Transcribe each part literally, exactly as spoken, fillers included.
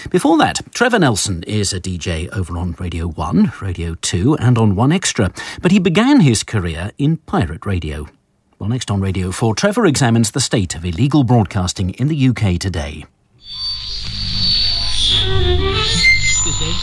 Before that, Trevor Nelson is a D J over on Radio one, Radio two and on one Extra, but he began his career in pirate radio. Well, next on Radio four, Trevor examines the state of illegal broadcasting in the U K today. Good day.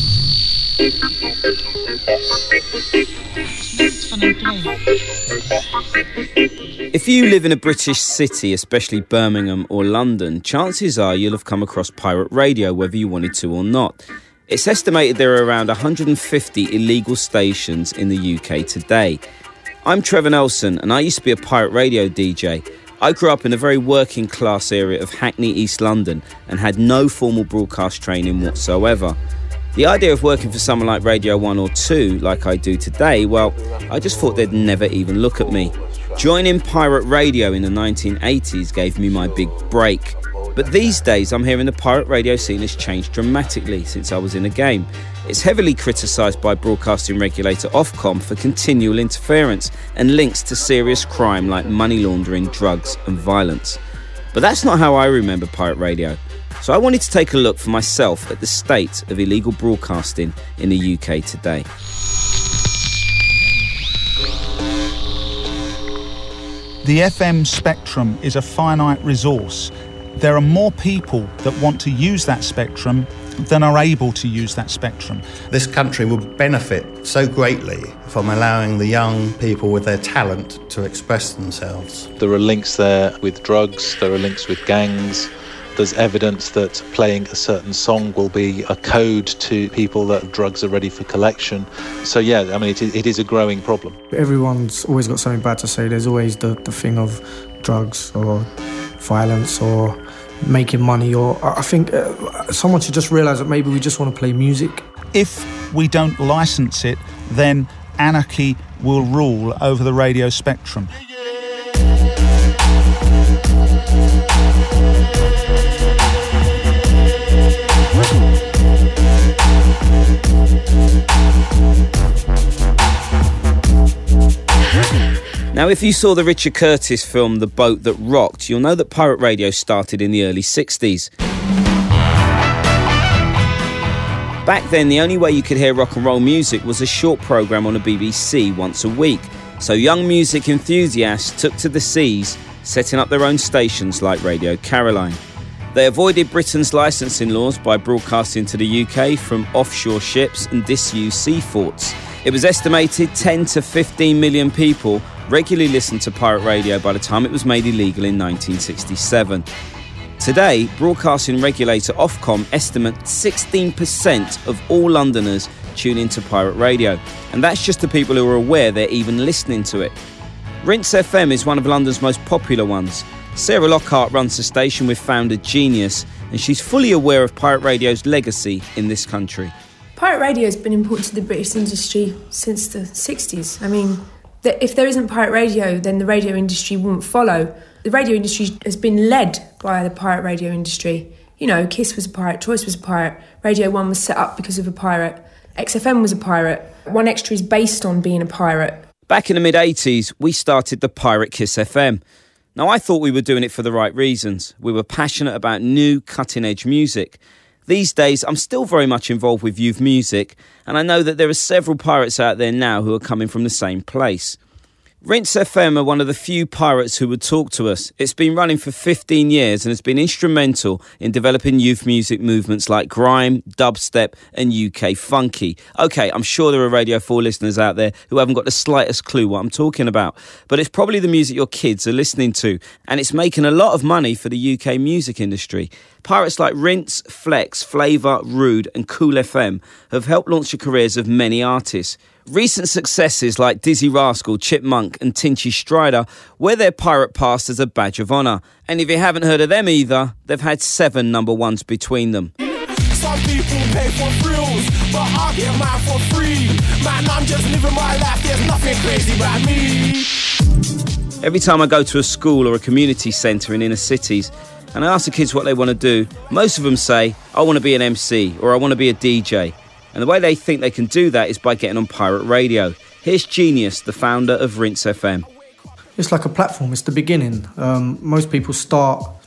If you live in a British city, especially Birmingham or London, chances are you'll have come across pirate radio, whether you wanted to or not. It's estimated there are around one hundred fifty illegal stations in the U K today. I'm Trevor Nelson, and I used to be a pirate radio D J. I grew up in a very working class area of Hackney, East London, and had no formal broadcast training whatsoever. The idea of working for someone like Radio one or two, like I do today, well, I just thought they'd never even look at me. Joining pirate radio in the nineteen eighties gave me my big break. But these days, I'm hearing the pirate radio scene has changed dramatically since I was in the game. It's heavily criticised by broadcasting regulator Ofcom for continual interference and links to serious crime like money laundering, drugs and violence. But that's not how I remember pirate radio. So I wanted to take a look for myself at the state of illegal broadcasting in the U K today. The F M spectrum is a finite resource. There are more people that want to use that spectrum than are able to use that spectrum. This country will benefit so greatly from allowing the young people with their talent to express themselves. There are links there with drugs, there are links with gangs. There's evidence that playing a certain song will be a code to people that drugs are ready for collection. So yeah, I mean, it is, it is a growing problem. Everyone's always got something bad to say. There's always the, the thing of drugs or violence or making money, or I think uh, someone should just realise that maybe we just want to play music. If we don't license it, then anarchy will rule over the radio spectrum. Now, if you saw the Richard Curtis film The Boat That Rocked, you'll know that pirate radio started in the early sixties. Back then, the only way you could hear rock and roll music was a short programme on the B B C once a week. So young music enthusiasts took to the seas, setting up their own stations like Radio Caroline. They avoided Britain's licensing laws by broadcasting to the U K from offshore ships and disused sea forts. It was estimated ten to fifteen million people regularly listened to pirate radio by the time it was made illegal in nineteen sixty-seven. Today, broadcasting regulator Ofcom estimates sixteen percent of all Londoners tune into pirate radio, and that's just the people who are aware they're even listening to it. Rinse F M is one of London's most popular ones. Sarah Lockhart runs the station with founder Genius, and she's fully aware of pirate radio's legacy in this country. Pirate radio has been important to the British industry since the sixties. I mean, the, if there isn't pirate radio, then the radio industry won't follow. The radio industry has been led by the pirate radio industry. You know, Kiss was a pirate, Choice was a pirate, Radio one was set up because of a pirate, X F M was a pirate, one Extra is based on being a pirate. Back in the mid-eighties, we started the Pirate Kiss F M. Now, I thought we were doing it for the right reasons. We were passionate about new, cutting-edge music. These days, I'm still very much involved with youth music, and I know that there are several pirates out there now who are coming from the same place. Rinse F M are one of the few pirates who would talk to us. It's been running for fifteen years and has been instrumental in developing youth music movements like grime, dubstep and U K funky. OK, I'm sure there are Radio four listeners out there who haven't got the slightest clue what I'm talking about, but it's probably the music your kids are listening to, and it's making a lot of money for the U K music industry. Pirates like Rinse, Flex, Flavour, Rude and Cool F M have helped launch the careers of many artists. Recent successes like Dizzy Rascal, Chipmunk and Tinchy Strider wear their pirate past as a badge of honour. And if you haven't heard of them either, they've had seven number ones between them. Some people pay for thrills, but I get mine for free. Man, I'm just living my life, there's nothing crazy about me. Every time I go to a school or a community centre in inner cities and I ask the kids what they want to do, most of them say, I want to be an M C or I want to be a D J. And the way they think they can do that is by getting on pirate radio. Here's Genius, the founder of Rinse F M. It's like a platform, it's the beginning. Um, most people start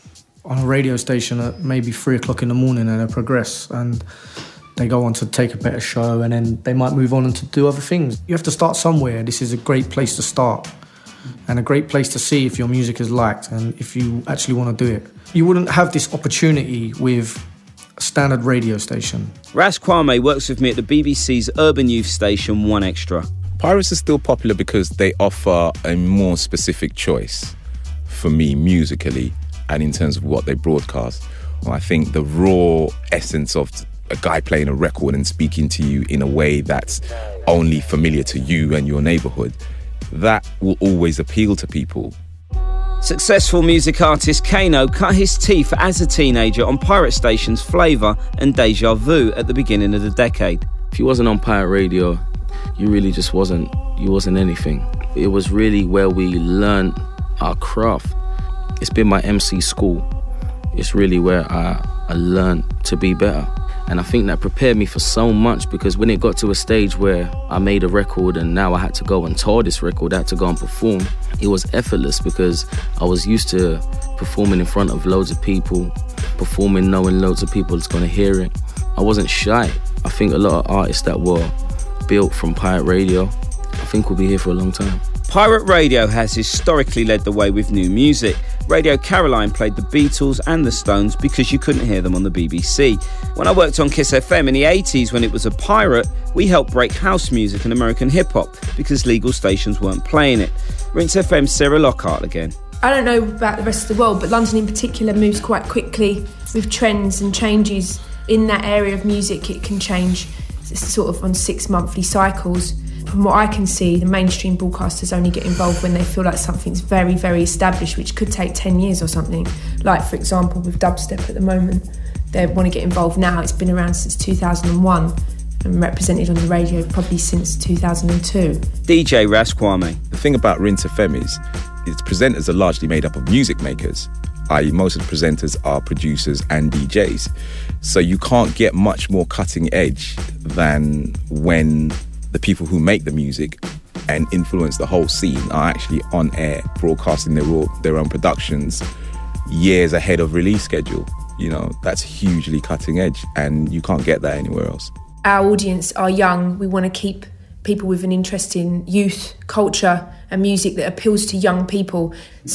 on a radio station at maybe three o'clock in the morning and they progress and they go on to take a better show and then they might move on and to do other things. You have to start somewhere. This is a great place to start and a great place to see if your music is liked and if you actually want to do it. You wouldn't have this opportunity with a standard radio station. Ras Kwame works with me at the B B C's urban youth station one Extra. Pirates are still popular because they offer a more specific choice for me musically and in terms of what they broadcast. Well, I think the raw essence of a guy playing a record and speaking to you in a way that's only familiar to you and your neighbourhood, that will always appeal to people. Successful music artist Kano cut his teeth as a teenager on pirate stations Flavour and Deja Vu at the beginning of the decade. If you wasn't on pirate radio, you really just wasn't, you wasn't anything. It was really where we learned our craft. It's been my M C school. It's really where I, I learned to be better. And I think that prepared me for so much because when it got to a stage where I made a record and now I had to go and tour this record, I had to go and perform, it was effortless because I was used to performing in front of loads of people, performing knowing loads of people is going to hear it. I wasn't shy. I think a lot of artists that were built from pirate radio, I think will be here for a long time. Pirate radio has historically led the way with new music. Radio Caroline played the Beatles and the Stones because you couldn't hear them on the B B C. When I worked on Kiss F M in the eighties when it was a pirate, we helped break house music and American hip-hop because legal stations weren't playing it. Rinse F M's Sarah Lockhart again. I don't know about the rest of the world, but London in particular moves quite quickly with trends and changes. In that area of music, it can change sort of on six monthly cycles. From what I can see, the mainstream broadcasters only get involved when they feel like something's very, very established, which could take ten years or something. Like, for example, with dubstep at the moment, they want to get involved now. It's been around since two thousand one and represented on the radio probably since two thousand two. D J Ras Kwame. The thing about Rinse F M is its presenters are largely made up of music makers, that is most of the presenters are producers and D Js. So you can't get much more cutting edge than when the people who make the music and influence the whole scene are actually on air broadcasting their own, their own productions years ahead of release schedule. You know, that's hugely cutting edge and you can't get that anywhere else. Our audience are young. We want to keep people with an interest in youth culture and music that appeals to young people.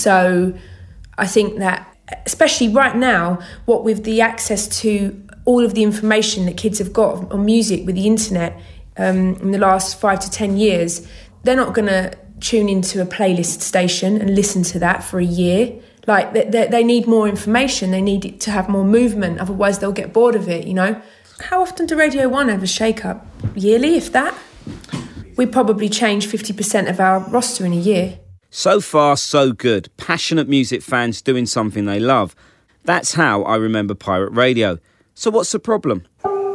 So I think that, especially right now, what with the access to all of the information that kids have got on music with the internet, Um, in the last five to ten years, they're not going to tune into a playlist station and listen to that for a year. Like, they, they, they need more information. They need it to have more movement. Otherwise, they'll get bored of it, you know? How often do Radio one have a shake-up? Yearly, if that? We probably change fifty percent of our roster in a year. So far, so good. Passionate music fans doing something they love. That's how I remember pirate radio. So what's the problem?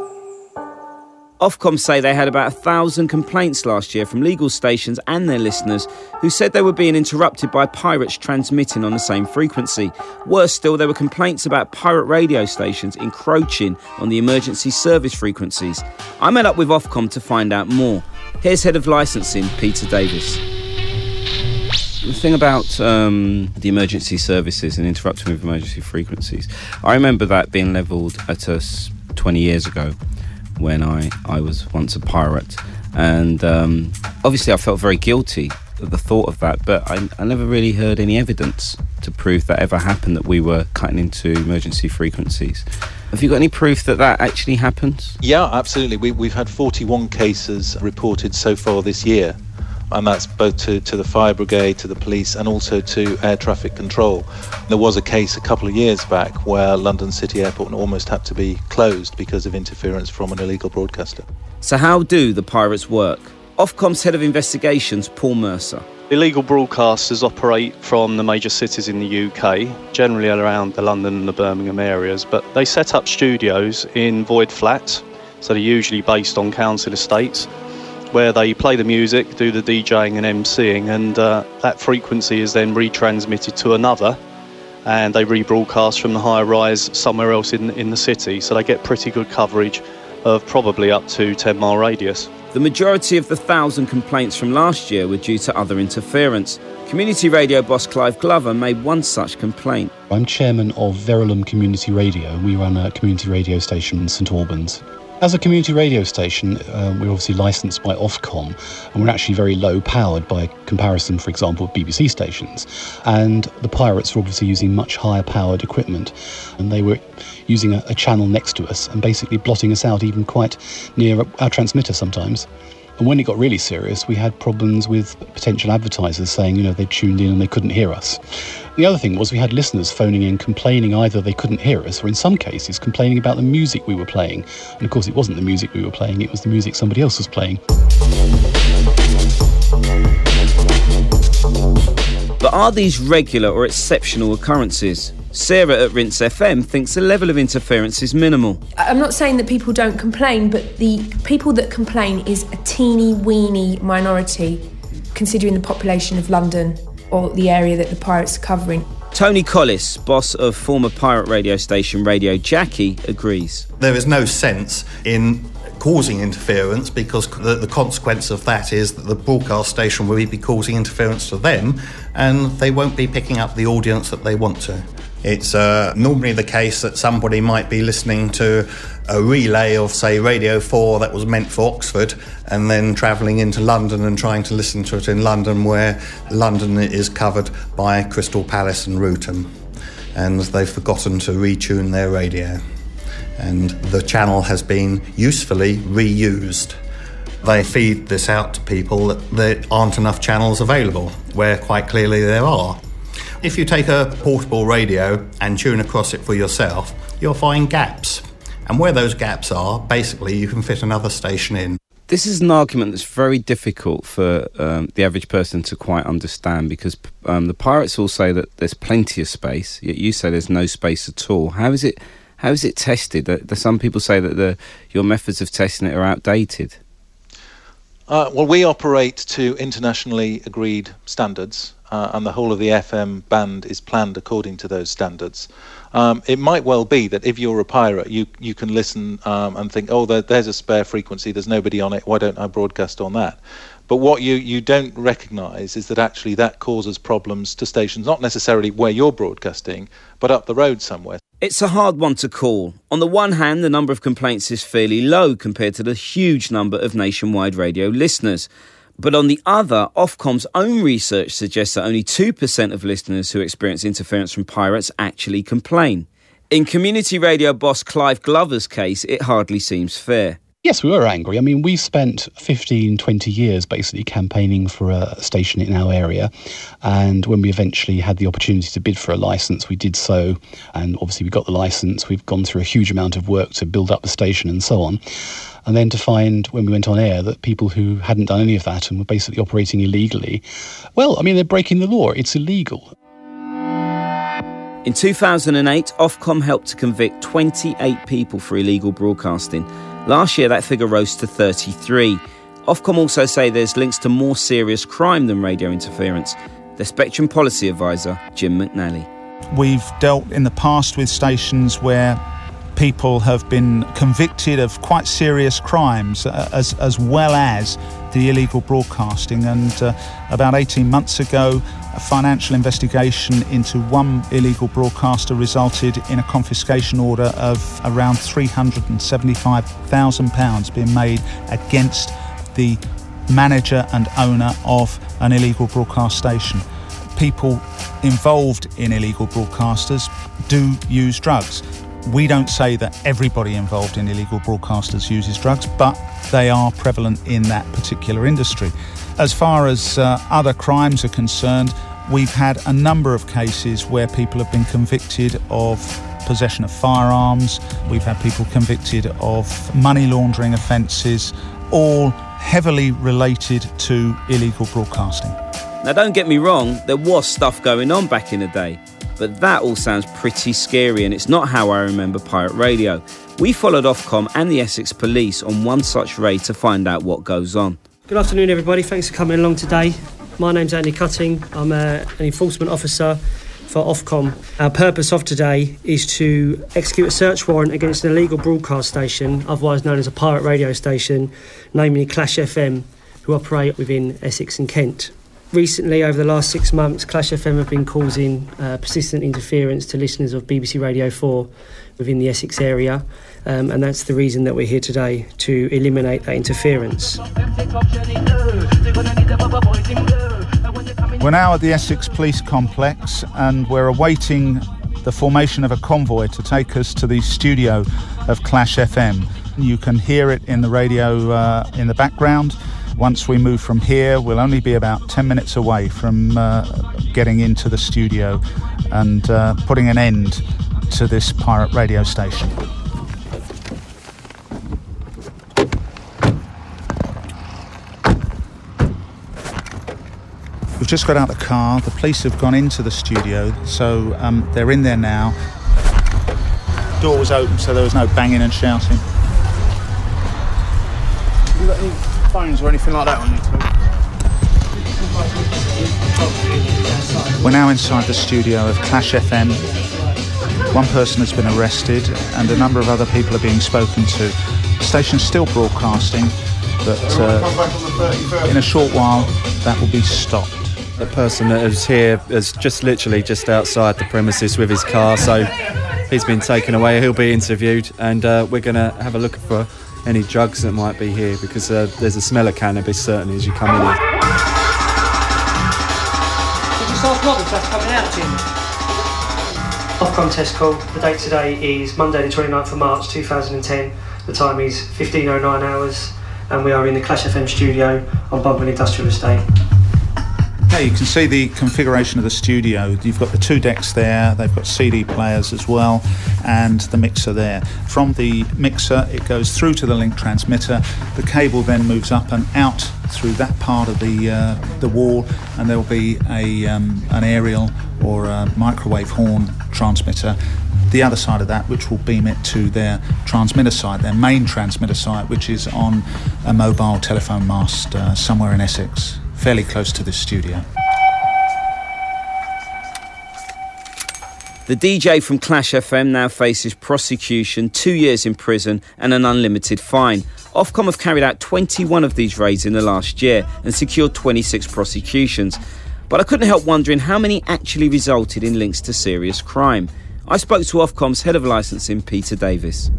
Ofcom say they had about a thousand complaints last year from legal stations and their listeners who said they were being interrupted by pirates transmitting on the same frequency. Worse still, there were complaints about pirate radio stations encroaching on the emergency service frequencies. I met up with Ofcom to find out more. Here's Head of Licensing, Peter Davis. The thing about um, the emergency services and interrupting with emergency frequencies, I remember that being levelled at us twenty years ago, when I, I was once a pirate. And um, obviously I felt very guilty at the thought of that, but I, I never really heard any evidence to prove that ever happened, that we were cutting into emergency frequencies. Have you got any proof that that actually happened? Yeah, absolutely. We, we've had forty-one cases reported so far this year. And that's both to, to the fire brigade, to the police, and also to air traffic control. There was a case a couple of years back where London City Airport almost had to be closed because of interference from an illegal broadcaster. So how do the pirates work? Ofcom's Head of Investigations, Paul Mercer. Illegal broadcasters operate from the major cities in the U K, generally around the London and the Birmingham areas, but they set up studios in void flats, so they're usually based on council estates, where they play the music, do the DJing and MCing, and uh, that frequency is then retransmitted to another, and they rebroadcast from the higher rise somewhere else in, in the city. So they get pretty good coverage of probably up to ten mile radius. The majority of the thousand complaints from last year were due to other interference. Community radio boss Clive Glover made one such complaint. I'm chairman of Verulam Community Radio. We run a community radio station in St Albans. As a community radio station, uh, we're obviously licensed by Ofcom, and we're actually very low powered by comparison, for example, with B B C stations. And the pirates were obviously using much higher powered equipment, and they were using a, a channel next to us and basically blotting us out even quite near our transmitter sometimes. And when it got really serious, we had problems with potential advertisers saying, you know, they tuned in and they couldn't hear us. The other thing was we had listeners phoning in complaining either they couldn't hear us or in some cases complaining about the music we were playing. And of course it wasn't the music we were playing, it was the music somebody else was playing. But are these regular or exceptional occurrences? Sarah at Rinse F M thinks the level of interference is minimal. I'm not saying that people don't complain, but the people that complain is a teeny weeny minority, considering the population of London or the area that the pirates are covering. Tony Collis, boss of former pirate radio station Radio Jackie, agrees. There is no sense in causing interference because the, the consequence of that is that the broadcast station will be causing interference to them and they won't be picking up the audience that they want to. It's uh, normally the case that somebody might be listening to a relay of, say, Radio four that was meant for Oxford and then travelling into London and trying to listen to it in London, where London is covered by Crystal Palace and Rootham, and they've forgotten to retune their radio. And the channel has been usefully reused. They feed this out to people that there aren't enough channels available, where quite clearly there are. If you take a portable radio and tune across it for yourself, you'll find gaps. And where those gaps are, basically you can fit another station in. This is an argument that's very difficult for um, the average person to quite understand, because um, the pirates all say that there's plenty of space, yet you say there's no space at all. How is it, how is it tested? Uh, some people say that the, your methods of testing it are outdated. Uh, well, we operate to internationally agreed standards, uh, and the whole of the F M band is planned according to those standards. Um, it might well be that if you're a pirate, you you can listen um, and think, oh, there, there's a spare frequency, there's nobody on it, why don't I broadcast on that? But what you, you don't recognise is that actually that causes problems to stations, not necessarily where you're broadcasting, but up the road somewhere. It's a hard one to call. On the one hand, the number of complaints is fairly low compared to the huge number of nationwide radio listeners. But on the other, Ofcom's own research suggests that only two percent of listeners who experience interference from pirates actually complain. In community radio boss Clive Glover's case, it hardly seems fair. Yes, we were angry. I mean, we spent fifteen, twenty years basically campaigning for a station in our area. And when we eventually had the opportunity to bid for a licence, we did so. And obviously we got the licence. We've gone through a huge amount of work to build up the station and so on. And then to find, when we went on air, that people who hadn't done any of that and were basically operating illegally, well, I mean, they're breaking the law. It's illegal. In two thousand eight, Ofcom helped to convict twenty-eight people for illegal broadcasting. Last year, that figure rose to thirty-three. Ofcom also say there's links to more serious crime than radio interference. The Spectrum Policy Advisor, Jim McNally. We've dealt in the past with stations where people have been convicted of quite serious crimes, uh, as as well as the illegal broadcasting. And uh, about eighteen months ago, a financial investigation into one illegal broadcaster resulted in a confiscation order of around three hundred seventy-five thousand pounds being made against the manager and owner of an illegal broadcast station. People involved in illegal broadcasters do use drugs. We don't say that everybody involved in illegal broadcasters uses drugs, but they are prevalent in that particular industry. As far as uh, other crimes are concerned, we've had a number of cases where people have been convicted of possession of firearms. We've had people convicted of money laundering offences, all heavily related to illegal broadcasting. Now, don't get me wrong, there was stuff going on back in the day. But that all sounds pretty scary, and it's not how I remember pirate radio. We followed Ofcom and the Essex Police on one such raid to find out what goes on. Good afternoon, everybody. Thanks for coming along today. My name's Andy Cutting. I'm uh, an enforcement officer for Ofcom. Our purpose of today is to execute a search warrant against an illegal broadcast station, otherwise known as a pirate radio station, namely Clash F M, who operate within Essex and Kent. Recently, over the last six months, Clash F M have been causing uh, persistent interference to listeners of B B C Radio four within the Essex area, um, and that's the reason that we're here today, to eliminate that interference. We're now at the Essex Police Complex, and we're awaiting the formation of a convoy to take us to the studio of Clash F M. You can hear it in the radio uh, in the background. Once we move from here, we'll only be about ten minutes away from uh, getting into the studio and uh, putting an end to this pirate radio station. We've just got out the car. The police have gone into the studio, so um, they're in there now. The door was open, so there was no banging and shouting. Have you got any phones or anything like that on you, too? We're now inside the studio of Clash F M. One person has been arrested and a number of other people are being spoken to. The station's still broadcasting, but uh, in a short while that will be stopped. The person that is here is just literally just outside the premises with his car, so he's been taken away. He'll be interviewed, and uh, we're going to have a look for any drugs that might be here, because uh, there's a smell of cannabis certainly as you come in here. Ofcom test call. The date today is Monday the twenty-ninth of March two thousand ten. The time is fifteen oh nine hours, and we are in the Clash F M studio on Bumping Industrial Estate. Okay, you can see the configuration of the studio. You've got the two decks there, they've got C D players as well, and the mixer there. From the mixer, it goes through to the link transmitter. The cable then moves up and out through that part of the uh, the wall, and there will be a um, an aerial or a microwave horn transmitter. The other side of that, which will beam it to their transmitter site, their main transmitter site, which is on a mobile telephone mast uh, somewhere in Essex, fairly close to this studio. The D J from Clash F M now faces prosecution, two years in prison and an unlimited fine. Ofcom have carried out twenty-one of these raids in the last year and secured twenty-six prosecutions. But I couldn't help wondering how many actually resulted in links to serious crime. I spoke to Ofcom's head of licensing, Peter Davis.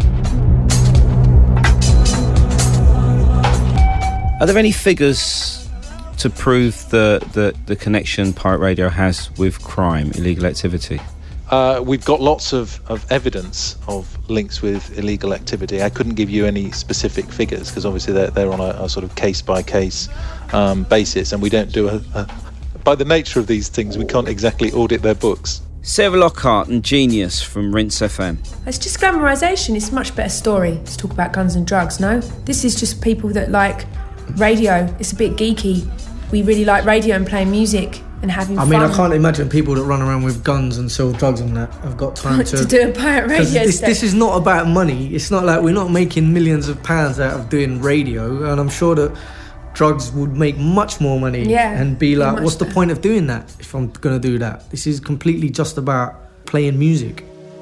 Are there any figures to prove the, the, the connection Pirate Radio has with crime, illegal activity? Uh, we've got lots of, of evidence of links with illegal activity. I couldn't give you any specific figures because obviously they're, they're on a, a sort of case-by-case um, basis, and we don't do a, a... By the nature of these things, we can't exactly audit their books. Sarah Lockhart and Genius from Rinse F M. It's just glamorisation. It's a much better story to talk about guns and drugs, no? This is just people that like radio. It's a bit geeky. We really like radio and playing music and having I fun. mean, I can't imagine people that run around with guns and sell drugs and that have got time to... to do a pirate radio this, this is not about money. It's not like we're not making millions of pounds out of doing radio, and I'm sure that drugs would make much more money yeah, and be like, what's better. the point of doing that if I'm going to do that? This is completely just about playing music.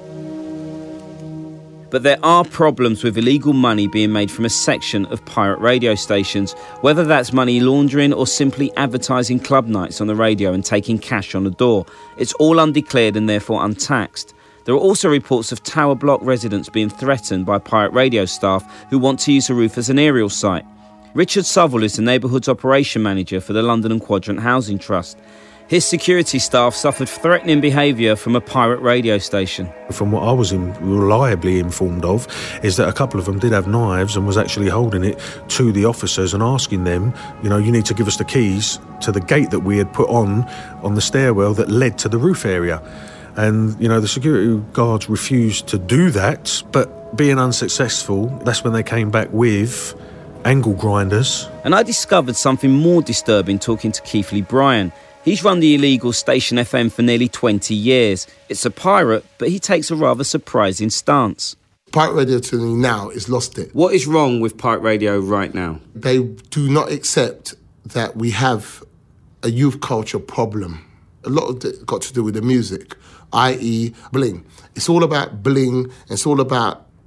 But there are problems with illegal money being made from a section of pirate radio stations, whether that's money laundering or simply advertising club nights on the radio and taking cash on the door. It's all undeclared and therefore untaxed. There are also reports of tower block residents being threatened by pirate radio staff who want to use the roof as an aerial site. Richard Sovell is the Neighbourhoods Operation Manager for the London and Quadrant Housing Trust. His security staff suffered threatening behaviour from a pirate radio station. From what I was in, reliably informed of, is that a couple of them did have knives and was actually holding it to the officers and asking them, you know, you need to give us the keys to the gate that we had put on on the stairwell that led to the roof area. And, you know, the security guards refused to do that, but being unsuccessful, that's when they came back with angle grinders. And I discovered something more disturbing talking to Keith Lee Bryan. He's run the illegal Station F M for nearly twenty years. It's a pirate, but he takes a rather surprising stance. Pirate radio to me now is lost it. What is wrong with pirate radio right now? They do not accept that we have a youth culture problem. A lot of it got to do with the music, that is bling. It's all about bling. It's all about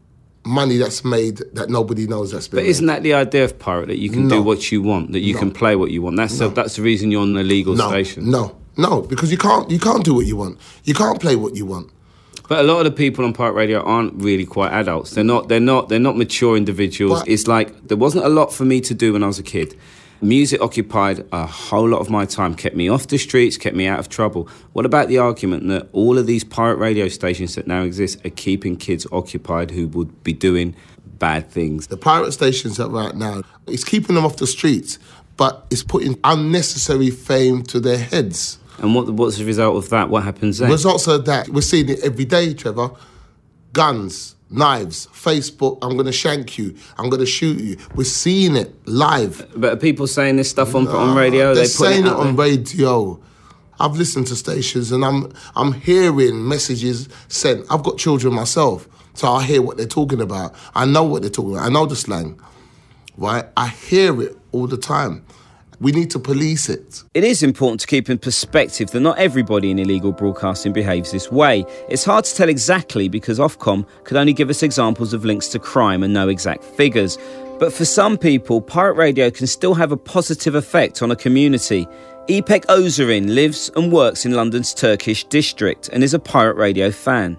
money that's made that nobody knows that's been But made. isn't that the idea of Pirate, that you can No. do what you want, that you No. can play what you want? That's No. the, that's the reason you're on the legal no, station. No, no, because you can't you can't do what you want. You can't play what you want. But a lot of the people on Pirate Radio aren't really quite adults. They're not. They're not. They're not mature individuals. But- It's like there wasn't a lot for me to do when I was a kid. Music occupied a whole lot of my time, kept me off the streets, kept me out of trouble. What about the argument that all of these pirate radio stations that now exist are keeping kids occupied who would be doing bad things? The pirate stations that right now, it's keeping them off the streets, but it's putting unnecessary fame to their heads. And what what's the result of that? What happens then? Results of that, we're seeing it every day, Trevor. Guns, knives, Facebook, I'm going to shank you, I'm going to shoot you. We're seeing it live. But are people saying this stuff on, on radio? They're They put saying it, it out on there? radio. I've listened to stations and I'm I'm hearing messages sent. I've got children myself, so I hear what they're talking about. I know what they're talking about. I know the slang, right? I hear it all the time. We need to police it. It is important to keep in perspective that not everybody in illegal broadcasting behaves this way. It's hard to tell exactly because Ofcom could only give us examples of links to crime and no exact figures. But for some people, pirate radio can still have a positive effect on a community. İpek Özerin lives and works in London's Turkish district and is a pirate radio fan.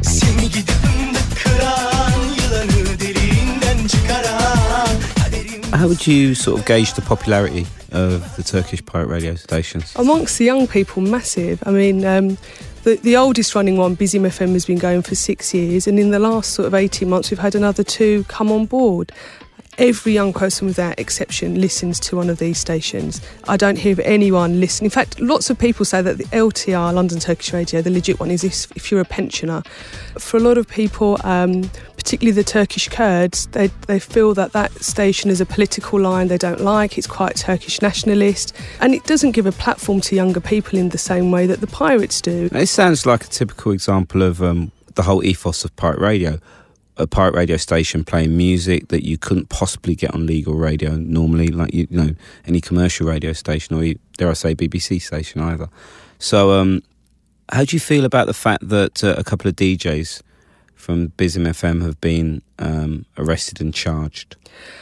How would you sort of gauge the popularity of the Turkish pirate radio stations? Amongst the young people, massive. I mean, um, the, the oldest running one, Bizim F M, has been going for six years, and in the last sort of eighteen months, we've had another two come on board. Every young person without exception listens to one of these stations. I don't hear of anyone listening. In fact, lots of people say that the L T R, London Turkish Radio, the legit one, is if, if you're a pensioner. For a lot of people, um, particularly the Turkish Kurds, they, they feel that that station is a political line they don't like. It's quite Turkish nationalist. And it doesn't give a platform to younger people in the same way that the pirates do. It sounds like a typical example of um, the whole ethos of pirate radio. A pirate radio station playing music that you couldn't possibly get on legal radio normally, like you, you know, any commercial radio station or, dare I say, B B C station either. So um, how do you feel about the fact that uh, a couple of D Js from Bizim F M have been um, arrested and charged?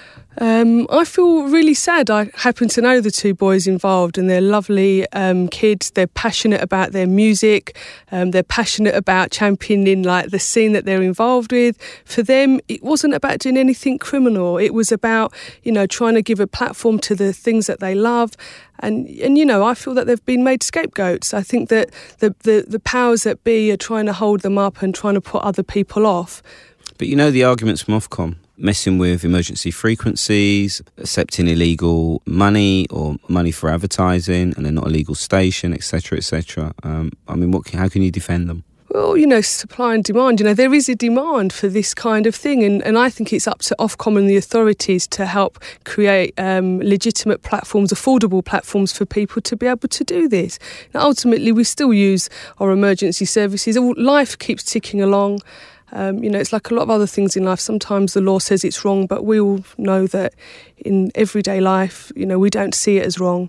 Um, I feel really sad. I happen to know the two boys involved, and they're lovely um, kids. They're passionate about their music. Um, they're passionate about championing like the scene that they're involved with. For them, it wasn't about doing anything criminal. It was about, you know, trying to give a platform to the things that they love. And, and you know, I feel that they've been made scapegoats. I think that the, the, the powers that be are trying to hold them up and trying to put other people off. But you know the arguments from Ofcom, messing with emergency frequencies, accepting illegal money or money for advertising, and they're not a legal station, et cetera, et cetera. Um, I mean, what? How can you defend them? Well, you know, supply and demand. You know, there is a demand for this kind of thing, and, and I think it's up to Ofcom and the authorities to help create um, legitimate platforms, affordable platforms for people to be able to do this. Now, ultimately, we still use our emergency services. All, life keeps ticking along. Um, you know, it's like a lot of other things in life. Sometimes the law says it's wrong, but we all know that in everyday life, you know, we don't see it as wrong.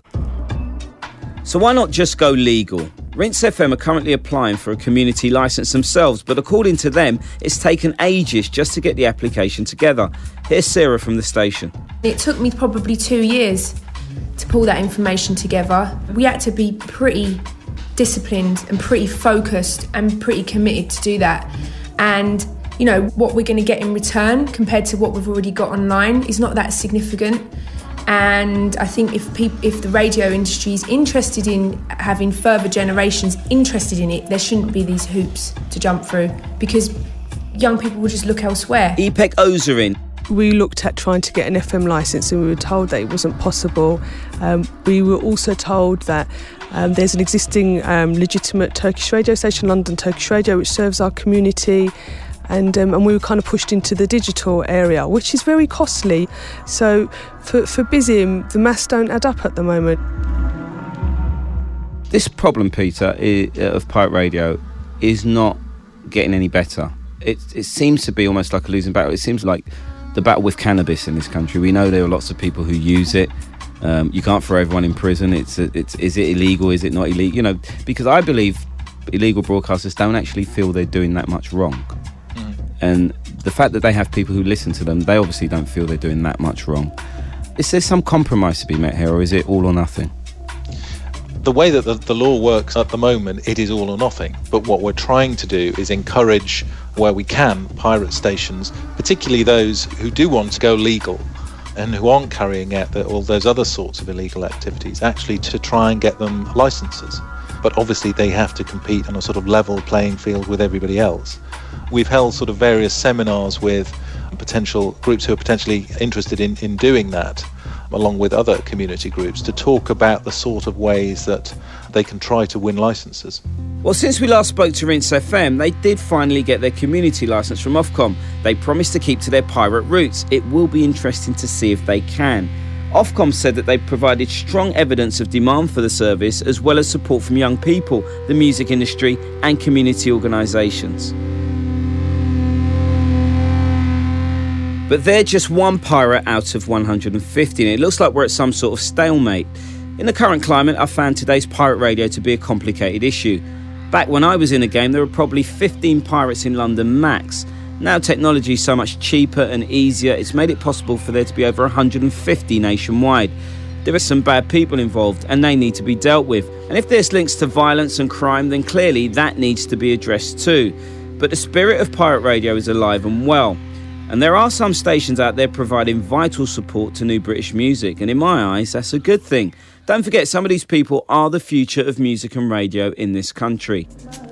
So why not just go legal? Rinse F M are currently applying for a community licence themselves, but according to them, it's taken ages just to get the application together. Here's Sarah from the station. It took me probably two years to pull that information together. We had to be pretty disciplined and pretty focused and pretty committed to do that. And, you know, what we're going to get in return compared to what we've already got online is not that significant. And I think if peop- if the radio industry is interested in having further generations interested in it, there shouldn't be these hoops to jump through because young people will just look elsewhere. İpek Özerin. We looked at trying to get an F M licence and we were told that it wasn't possible. Um, we were also told that um, there's an existing um, legitimate Turkish radio station, London Turkish Radio, which serves our community. And um, and we were kind of pushed into the digital area, which is very costly. So for, for Bizim, the maths don't add up at the moment. This problem, Peter, is, uh, of pirate radio is not getting any better. It, it seems to be almost like a losing battle. It seems like the battle with cannabis in this country. We know there are lots of people who use it. Um, you can't throw everyone in prison. It's it's is it illegal? Is it not illegal? You know, because I believe illegal broadcasters don't actually feel they're doing that much wrong. And The fact that they have people who listen to them, they obviously don't feel they're doing that much wrong. Is there some compromise to be met here, or is it all or nothing? The way that the, the law works at the moment, it is all or nothing. But what we're trying to do is encourage, where we can, pirate stations, particularly those who do want to go legal and who aren't carrying out the, all those other sorts of illegal activities, actually to try and get them licenses. But obviously they have to compete on a sort of level playing field with everybody else. We've held sort of various seminars with potential groups who are potentially interested in, in doing that, along with other community groups, to talk about the sort of ways that they can try to win licenses. Well, since we last spoke to Rinse F M, they did finally get their community licence from Ofcom. They promised to keep to their pirate roots. It will be interesting to see if they can. Ofcom said that they provided strong evidence of demand for the service, as well as support from young people, the music industry and community organisations. But they're just one pirate out of one hundred fifty, and it looks like we're at some sort of stalemate. In the current climate, I found today's pirate radio to be a complicated issue. Back when I was in the game, there were probably fifteen pirates in London max. Now technology is so much cheaper and easier, it's made it possible for there to be over one hundred fifty nationwide. There are some bad people involved, and they need to be dealt with. And if there's links to violence and crime, then clearly that needs to be addressed too. But the spirit of pirate radio is alive and well. And there are some stations out there providing vital support to new British music, and in my eyes, that's a good thing. Don't forget, some of these people are the future of music and radio in this country.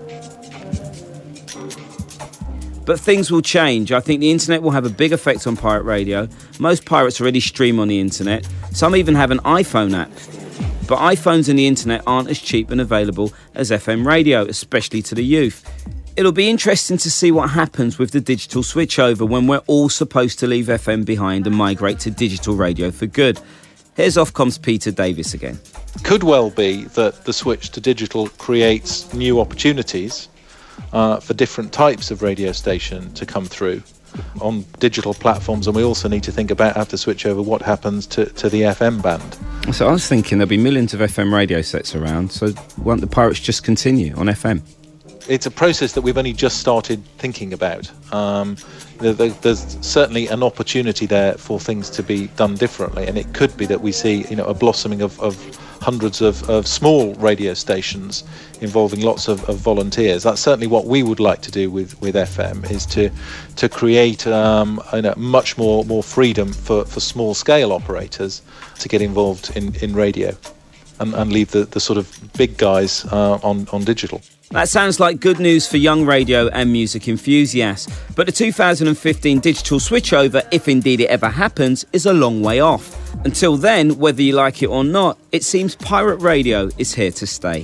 But things will change. I think the internet will have a big effect on pirate radio. Most pirates already stream on the internet. Some even have an iPhone app. But iPhones and the internet aren't as cheap and available as F M radio, especially to the youth. It'll be interesting to see what happens with the digital switchover when we're all supposed to leave F M behind and migrate to digital radio for good. Here's Ofcom's Peter Davis again. Could well be that the switch to digital creates new opportunities uh, for different types of radio station to come through on digital platforms, and we also need to think about, after switchover, what happens to, to the F M band. So I was thinking there'll be millions of F M radio sets around, so won't the pirates just continue on F M? It's a process that we've only just started thinking about. Um, there, there's certainly an opportunity there for things to be done differently, and it could be that we see, you know, a blossoming of, of hundreds of, of small radio stations involving lots of, of volunteers. That's certainly what we would like to do with, with F M, is to to create um, you know, much more more freedom for, for small scale operators to get involved in, in radio, and, and leave the, the sort of big guys uh, on, on digital. That sounds like good news for young radio and music enthusiasts. But the two thousand fifteen digital switchover, if indeed it ever happens, is a long way off. Until then, whether you like it or not, it seems pirate radio is here to stay.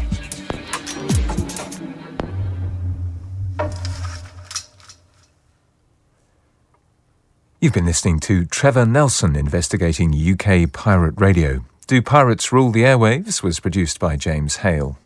You've been listening to Trevor Nelson investigating U K pirate radio. Do Pirates Rule the Airwaves was produced by James Hale.